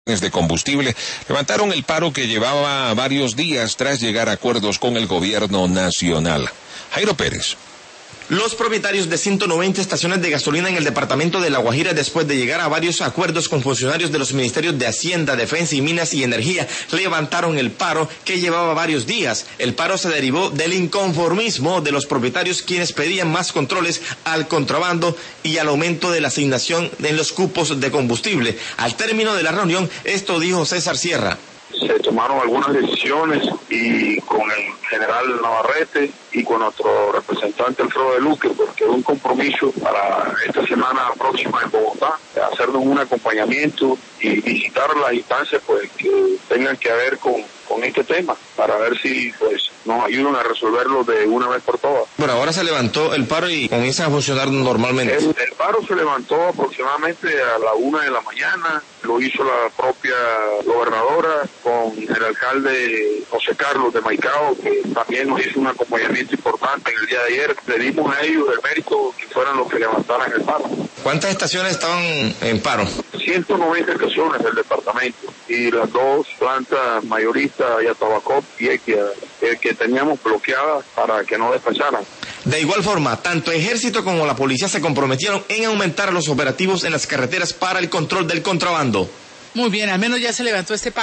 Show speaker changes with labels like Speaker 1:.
Speaker 1: de combustible levantaron el paro que llevaba varios días tras llegar a acuerdos con el gobierno nacional. Jairo Pérez.
Speaker 2: Los propietarios de 190 estaciones de gasolina en el departamento de La Guajira, después de llegar a varios acuerdos con funcionarios de los ministerios de Hacienda, Defensa y Minas y Energía, levantaron el paro que llevaba varios días. El paro se derivó del inconformismo de los propietarios, quienes pedían más controles al contrabando y al aumento de la asignación en los cupos de combustible. Al término de la reunión, esto dijo César Sierra.
Speaker 3: Se tomaron algunas decisiones y con el general Navarrete y con nuestro representante Alfredo de Luque, porque es un compromiso para esta semana próxima en Bogotá, hacernos un acompañamiento y visitar las instancias pues que tengan que ver con este tema, para ver si pues nos ayudan a resolverlo de una vez por todas.
Speaker 2: Bueno, ahora se levantó el paro y comienza a funcionar normalmente.
Speaker 3: El paro se levantó aproximadamente a la 1 de la mañana, lo hizo la propia gobernadora con el alcalde José Carlos de Maicao, que también nos hizo un acompañamiento importante en el día de ayer. Le dimos a ellos el mérito que fueran los que levantaran el paro.
Speaker 2: ¿Cuántas estaciones estaban en paro?
Speaker 3: 190 estaciones del departamento y las dos plantas mayoristas, Yatabacop y Equia, que teníamos bloqueadas para que no despacharan.
Speaker 2: De igual forma, tanto Ejército como la policía se comprometieron en aumentar los operativos en las carreteras para el control del contrabando.
Speaker 4: Muy bien, al menos ya se levantó este paro.